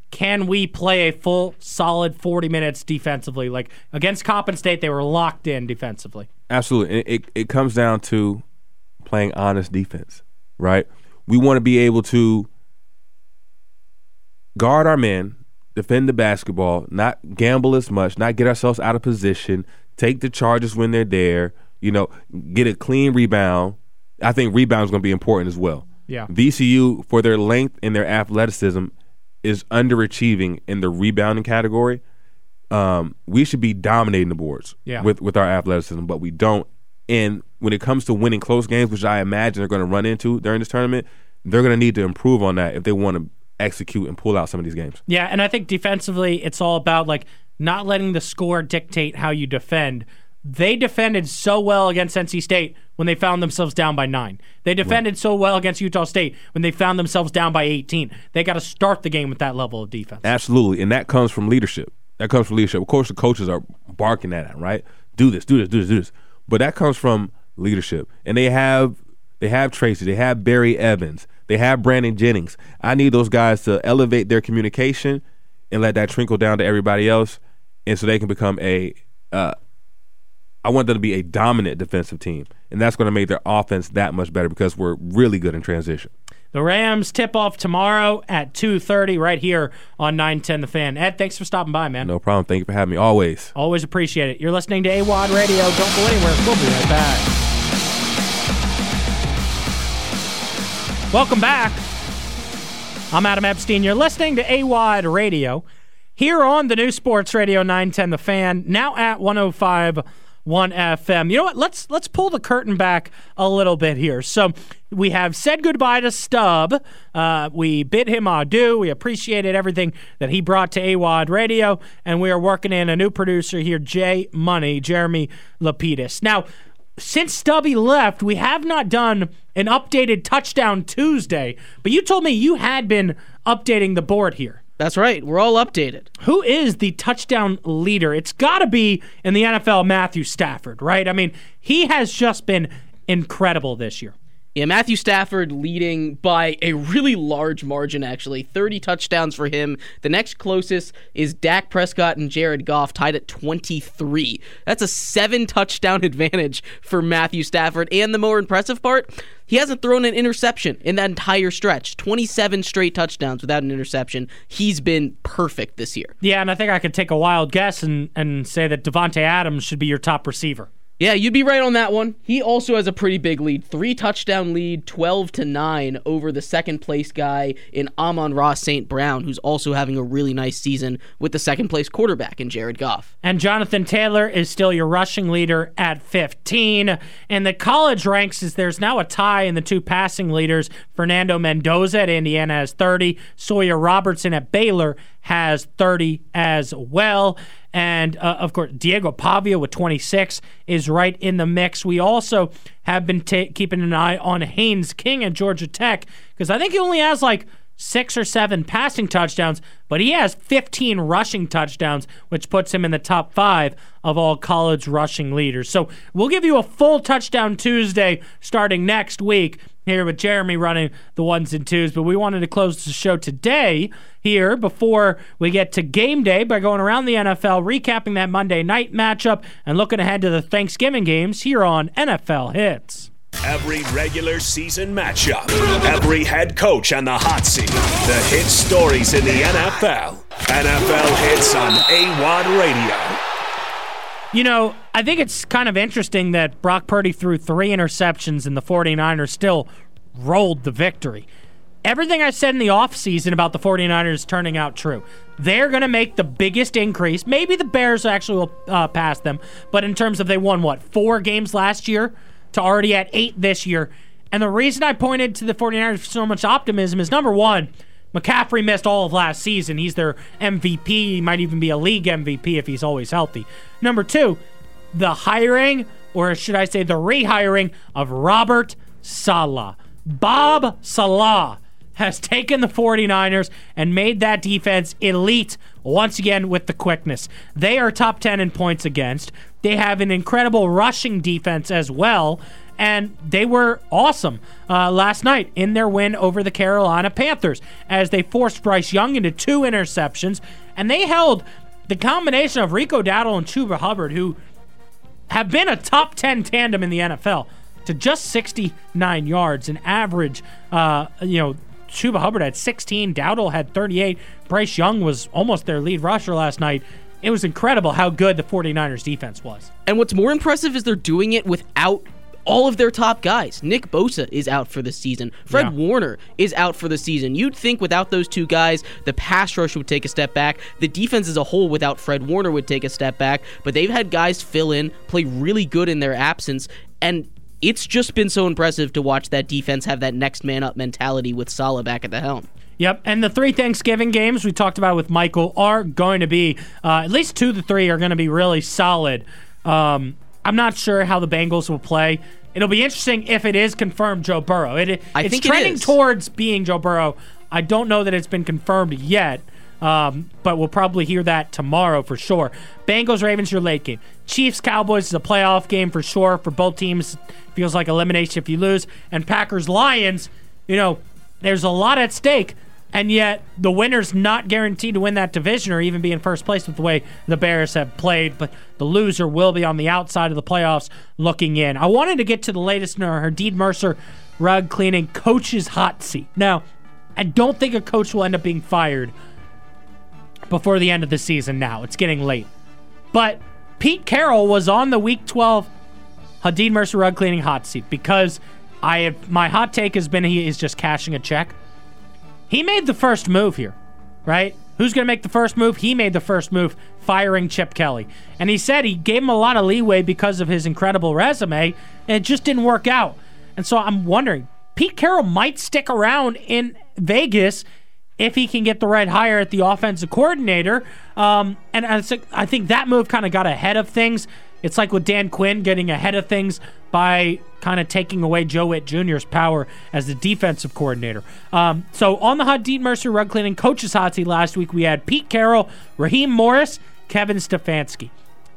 Speaker 6: can we play a full, solid forty minutes defensively? Like against Coppin State, they were locked in defensively.
Speaker 13: Absolutely. It, it, it comes down to playing honest defense, right? We want to be able to guard our men, defend the basketball, not gamble as much, not get ourselves out of position, take the charges when they're there, you know, get a clean rebound. I think rebound is going to be important as well.
Speaker 6: Yeah.
Speaker 13: V C U, for their length and their athleticism, is underachieving in the rebounding category. Um, we should be dominating the boards
Speaker 6: yeah.
Speaker 13: with, with our athleticism, but we don't. And when it comes to winning close games, which I imagine they're going to run into during this tournament, they're going to need to improve on that if they want to execute and pull out some of these games.
Speaker 6: Yeah, and I think defensively it's all about like not letting the score dictate how you defend. They defended so well against N C State when they found themselves down by nine. They defended right. so well against Utah State when they found themselves down by eighteen. They got to start the game with that level of defense.
Speaker 13: Absolutely, and that comes from leadership. That comes from leadership. Of course, the coaches are barking at it, right? Do this, do this, do this, do this. But that comes from leadership. And they have they have Tracy, they have Barry Evans, they have Brandon Jennings. I need those guys to elevate their communication and let that trickle down to everybody else, and so they can become a uh, – I want them to be a dominant defensive team, and that's going to make their offense that much better because we're really good in transition.
Speaker 6: The Rams tip off tomorrow at two thirty right here on nine ten The Fan. Ed, thanks for stopping by, man.
Speaker 13: No problem. Thank you for having me. Always.
Speaker 6: Always appreciate it. You're listening to A W O D Radio. Don't go anywhere. We'll be right back. Welcome back. I'm Adam Epstein. You're listening to A W O D Radio here on the new Sports Radio nine ten The Fan, now at one oh five point one F M. You know what? Let's let's pull the curtain back a little bit here. So we have said goodbye to Stubb. Uh, we bid him adieu. We appreciated everything that he brought to A W O D Radio, and we are working in a new producer here, Jay Money, Jeremy Lapidus. Now, since Stubby left, we have not done an updated Touchdown Tuesday, but you told me you had been updating the board here.
Speaker 14: That's right. We're all updated.
Speaker 6: Who is the touchdown leader? It's got to be in the N F L Matthew Stafford, right? I mean, he has just been incredible this year.
Speaker 14: Yeah, Matthew Stafford leading by a really large margin, actually. thirty touchdowns for him. The next closest is Dak Prescott and Jared Goff, tied at twenty-three. That's a seven-touchdown advantage for Matthew Stafford. And the more impressive part, he hasn't thrown an interception in that entire stretch. twenty-seven straight touchdowns without an interception. He's been perfect this year.
Speaker 6: Yeah, and I think I could take a wild guess and, and say that Devontae Adams should be your top receiver.
Speaker 14: Yeah, you'd be right on that one. He also has a pretty big lead. Three touchdown lead, twelve to nine over the second place guy in Amon-Ra Saint Brown, who's also having a really nice season with the second place quarterback in Jared Goff.
Speaker 6: And Jonathan Taylor is still your rushing leader at fifteen. And the college ranks is there's now a tie in the two passing leaders. Fernando Mendoza at Indiana has thirty. Sawyer Robertson at Baylor has thirty as well. And, uh, of course, Diego Pavia with twenty-six is right in the mix. We also have been ta- keeping an eye on Haynes King at Georgia Tech because I think he only has like six or seven passing touchdowns, but he has fifteen rushing touchdowns, which puts him in the top five of all college rushing leaders. So we'll give you a full Touchdown Tuesday starting next week here with Jeremy running the ones and twos, but we wanted to close the show today here before we get to game day by going around the N F L, recapping that Monday night matchup, and looking ahead to the Thanksgiving games here on N F L Hits.
Speaker 15: Every regular season matchup, every head coach on the hot seat, the hit stories in the N F L. N F L Hits on A W O D Radio.
Speaker 6: You know, I think it's kind of interesting that Brock Purdy threw three interceptions and the 49ers still rolled the victory. Everything I said in the offseason about the 49ers turning out true. They're going to make the biggest increase. Maybe the Bears actually will uh, pass them, but in terms of they won, what, four games last year to already at eight this year. And the reason I pointed to the 49ers with so much optimism is, number one, McCaffrey missed all of last season. He's their M V P. He might even be a league M V P if he's always healthy. Number two, the hiring, or should I say the rehiring, of Robert Saleh. Bob Saleh has taken the 49ers and made that defense elite once again with the quickness. They are top ten in points against. They have an incredible rushing defense as well. and they were awesome uh, last night in their win over the Carolina Panthers as they forced Bryce Young into two interceptions, and they held the combination of Rico Dowdle and Chuba Hubbard, who have been a top ten tandem in the N F L, to just sixty-nine yards, an average. Uh, you know, Chuba Hubbard had sixteen, Dowdle had thirty-eight. Bryce Young was almost their lead rusher last night. It was incredible how good the 49ers defense was.
Speaker 14: And what's more impressive is they're doing it without all of their top guys. Nick Bosa is out for the season. Fred
Speaker 6: Yeah.
Speaker 14: Warner is out for the season. You'd think without those two guys, the pass rush would take a step back. The defense as a whole without Fred Warner would take a step back. But they've had guys fill in, play really good in their absence, and it's just been so impressive to watch that defense have that next man up mentality with Saleh back at the helm.
Speaker 6: Yep, and the three Thanksgiving games we talked about with Michael are going to be, uh, at least two of the three are going to be really solid. Um, I'm not sure how the Bengals will play. It'll be interesting if it is confirmed Joe Burrow. It,
Speaker 14: I
Speaker 6: it's
Speaker 14: think it
Speaker 6: trending
Speaker 14: is.
Speaker 6: towards being Joe Burrow. I don't know that it's been confirmed yet, um, but we'll probably hear that tomorrow for sure. Bengals, Ravens, your late game. Chiefs, Cowboys is a playoff game for sure for both teams. Feels like elimination if you lose. And Packers, Lions, you know, there's a lot at stake. And yet, the winner's not guaranteed to win that division or even be in first place with the way the Bears have played. But the loser will be on the outside of the playoffs looking in. I wanted to get to the latest in our Hadid Mercer rug cleaning coach's hot seat. Now, I don't think a coach will end up being fired before the end of the season now. It's getting late. But Pete Carroll was on the Week twelve Hadid Mercer rug cleaning hot seat because I have, my hot take has been he is just cashing a check. He made the first move here, right? Who's going to make the first move? He made the first move, firing Chip Kelly. And he said he gave him a lot of leeway because of his incredible resume, and it just didn't work out. And so I'm wondering, Pete Carroll might stick around in Vegas if he can get the right hire at the offensive coordinator. Um, and I think, I think that move kind of got ahead of things. It's like with Dan Quinn getting ahead of things by kind of taking away Joe Witt Junior's power as the defensive coordinator. Um, so on the Hadid Mercer rug cleaning coaches hot seat last week, we had Pete Carroll, Raheem Morris, Kevin Stefanski.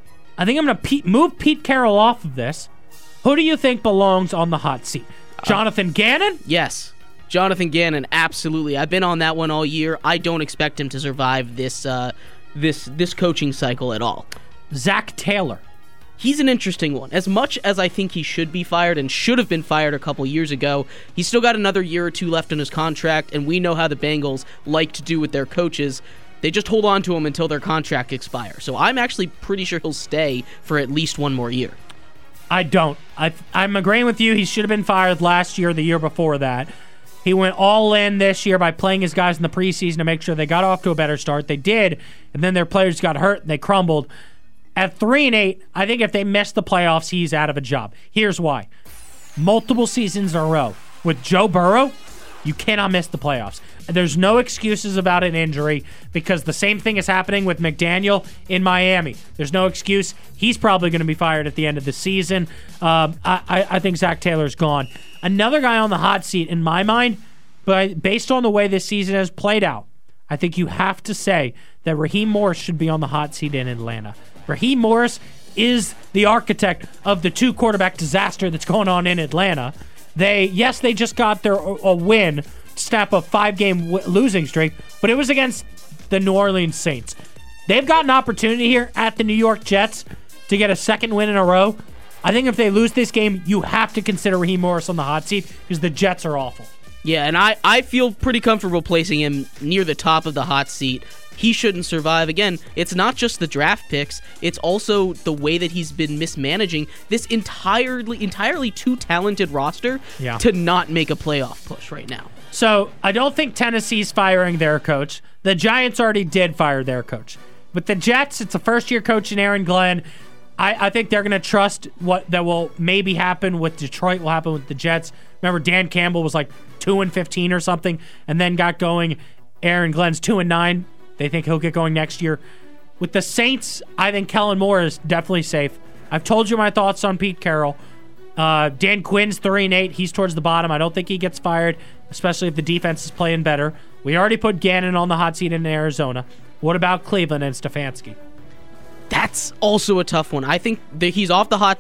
Speaker 6: I think I'm going to move Pete Carroll off of this. Who do you think belongs on the hot seat? Jonathan uh, Gannon?
Speaker 14: Yes. Jonathan Gannon, absolutely. I've been on that one all year. I don't expect him to survive this uh, this this coaching cycle at all.
Speaker 6: Zach Taylor.
Speaker 14: He's an interesting one. As much as I think he should be fired and should have been fired a couple years ago, he's still got another year or two left in his contract, and we know how the Bengals like to do with their coaches. They just hold on to him until their contract expires. So I'm actually pretty sure he'll stay for at least one more year.
Speaker 6: I don't. I, I'm agreeing with you. He should have been fired last year, the year before that. He went all in this year by playing his guys in the preseason to make sure they got off to a better start. They did, and then their players got hurt and they crumbled. At three and eight, I think if they miss the playoffs, he's out of a job. Here's why: multiple seasons in a row with Joe Burrow, you cannot miss the playoffs. There's no excuses about an injury because the same thing is happening with McDaniel in Miami. There's no excuse. He's probably going to be fired at the end of the season. Um, I, I, I think Zach Taylor's gone. Another guy on the hot seat in my mind, but based on the way this season has played out, I think you have to say that Raheem Morris should be on the hot seat in Atlanta. Raheem Morris is the architect of the two quarterback disaster that's going on in Atlanta. They, yes, they just got their a win, snap a five-game w- losing streak, but it was against the New Orleans Saints. They've got an opportunity here at the New York Jets to get a second win in a row. I think if they lose this game, you have to consider Raheem Morris on the hot seat because the Jets are awful.
Speaker 14: Yeah, and I, I feel pretty comfortable placing him near the top of the hot seat. He shouldn't survive. Again, it's not just the draft picks, it's also the way that he's been mismanaging this entirely entirely too talented roster
Speaker 6: yeah.
Speaker 14: to not make a playoff push right now.
Speaker 6: So, I don't think Tennessee's firing their coach. The Giants already did fire their coach. But the Jets, it's a first-year coach in Aaron Glenn. I, I think they're going to trust what that will maybe happen with Detroit will happen with the Jets. Remember, Dan Campbell was like two and fifteen or something, and then got going. Aaron Glenn's two and nine. They think he'll get going next year. With the Saints, I think Kellen Moore is definitely safe. I've told you my thoughts on Pete Carroll. Uh, Dan Quinn's three and eight. He's towards the bottom. I don't think he gets fired, especially if the defense is playing better. We already put Gannon on the hot seat in Arizona. What about Cleveland and Stefanski?
Speaker 14: That's also a tough one. I think that he's off the hot seat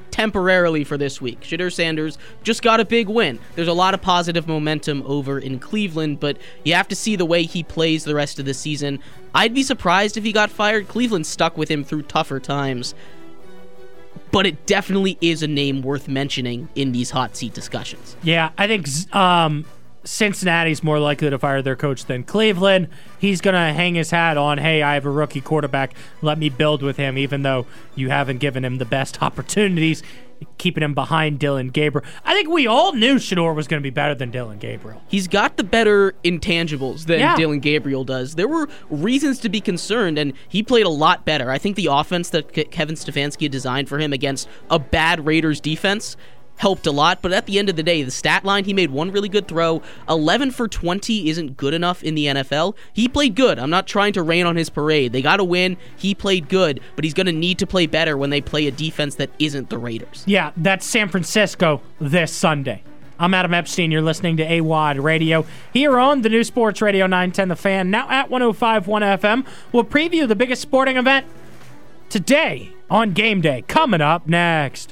Speaker 14: temporarily for this week. Shedeur Sanders just got a big win. There's a lot of positive momentum over in Cleveland, but you have to see the way he plays the rest of the season. I'd be surprised if he got fired. Cleveland stuck with him through tougher times, but it definitely is a name worth mentioning in these hot seat discussions.
Speaker 6: Yeah, I think um, Cincinnati's more likely to fire their coach than Cleveland. He's going to hang his hat on, hey, I have a rookie quarterback. Let me build with him, even though you haven't given him the best opportunities, keeping him behind Dillon Gabriel. I think we all knew Shedeur was going to be better than Dillon Gabriel.
Speaker 14: He's got the better intangibles than
Speaker 6: Yeah.
Speaker 14: Dillon Gabriel does. There were reasons to be concerned, and he played a lot better. I think the offense that Ke- Kevin Stefanski designed for him against a bad Raiders defense helped a lot, but at the end of the day, the stat line, he made one really good throw. eleven for twenty isn't good enough in the N F L. He played good. I'm not trying to rain on his parade. They got to win. He played good, but he's going to need to play better when they play a defense that isn't the Raiders.
Speaker 6: Yeah, that's San Francisco this Sunday. I'm Adam Epstein. You're listening to A W O D Radio here on the new Sports Radio nine ten The Fan, now at one oh five point one F M. We'll preview the biggest sporting event today on Game Day. Coming up next.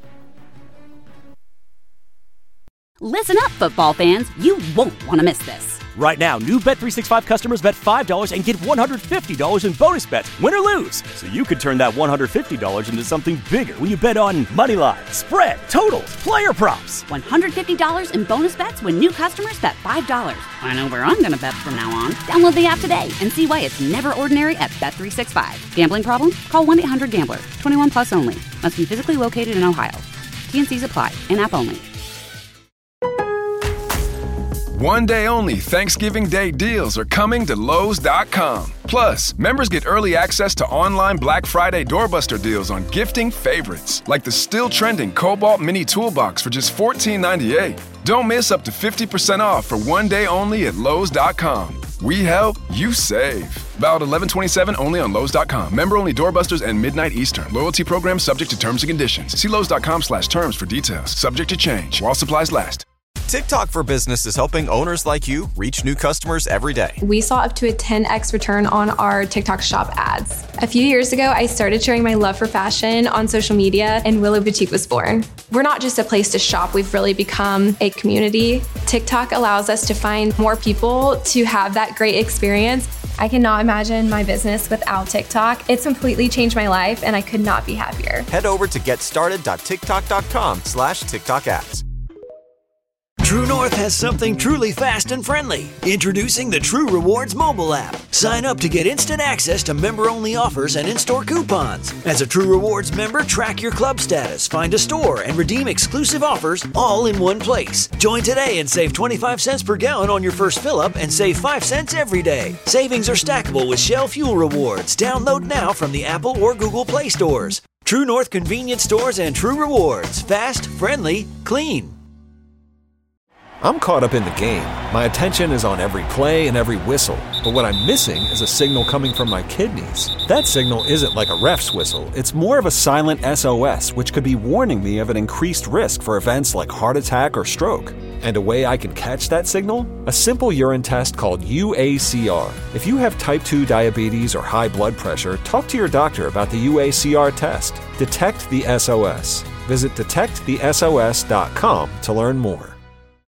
Speaker 1: Listen up, football fans. You won't want to miss this.
Speaker 2: Right now, new Bet three sixty-five customers bet five dollars and get one hundred fifty dollars in bonus bets, win or lose. So you could turn that one hundred fifty dollars into something bigger when you bet on money line, spread, totals, player props.
Speaker 1: one hundred fifty dollars in bonus bets when new customers bet five dollars. I know where I'm going to bet from now on. Download the app today and see why it's never ordinary at Bet three sixty-five. Gambling problem? Call one eight hundred gambler. twenty-one plus only. Must be physically located in Ohio. T and C's apply. In-app only.
Speaker 3: One day only Thanksgiving Day deals are coming to Lowe's dot com. Plus, members get early access to online Black Friday doorbuster deals on gifting favorites, like the still trending Cobalt Mini Toolbox for just fourteen ninety-eight. Don't miss up to fifty percent off for one day only at Lowe's dot com. We help, you save. Valid eleven twenty-seven only on Lowe's dot com. Member only doorbusters and midnight Eastern. Loyalty program subject to terms and conditions. See Lowe's dot com slash terms for details. Subject to change while supplies last.
Speaker 5: TikTok for Business is helping owners like you reach new customers every day.
Speaker 16: We saw up to a ten x return on our TikTok shop ads. A few years ago, I started sharing my love for fashion on social media, and Willow Boutique was born. We're not just a place to shop, we've really become a community. TikTok allows us to find more people to have that great experience.
Speaker 17: I cannot imagine my business without TikTok. It's completely changed my life, and I could not be happier.
Speaker 5: Head over to getstarted.tiktok.com slash TikTok ads.
Speaker 18: True North has something truly fast and friendly. Introducing the True Rewards mobile app. Sign up to get instant access to member-only offers and in-store coupons. As a True Rewards member, track your club status, find a store, and redeem exclusive offers all in one place. Join today and save twenty-five cents per gallon on your first fill-up and save five cents every day. Savings are stackable with Shell Fuel Rewards. Download now from the Apple or Google Play stores. True North convenience stores and True Rewards. Fast, friendly, clean.
Speaker 19: I'm caught up in the game. My attention is on every play and every whistle. But what I'm missing is a signal coming from my kidneys. That signal isn't like a ref's whistle. It's more of a silent S O S, which could be warning me of an increased risk for events like heart attack or stroke. And a way I can catch that signal? A simple urine test called U A C R. If you have type two diabetes or high blood pressure, talk to your doctor about the U A C R test. Detect the S O S. Visit detect the S O S dot com to learn more.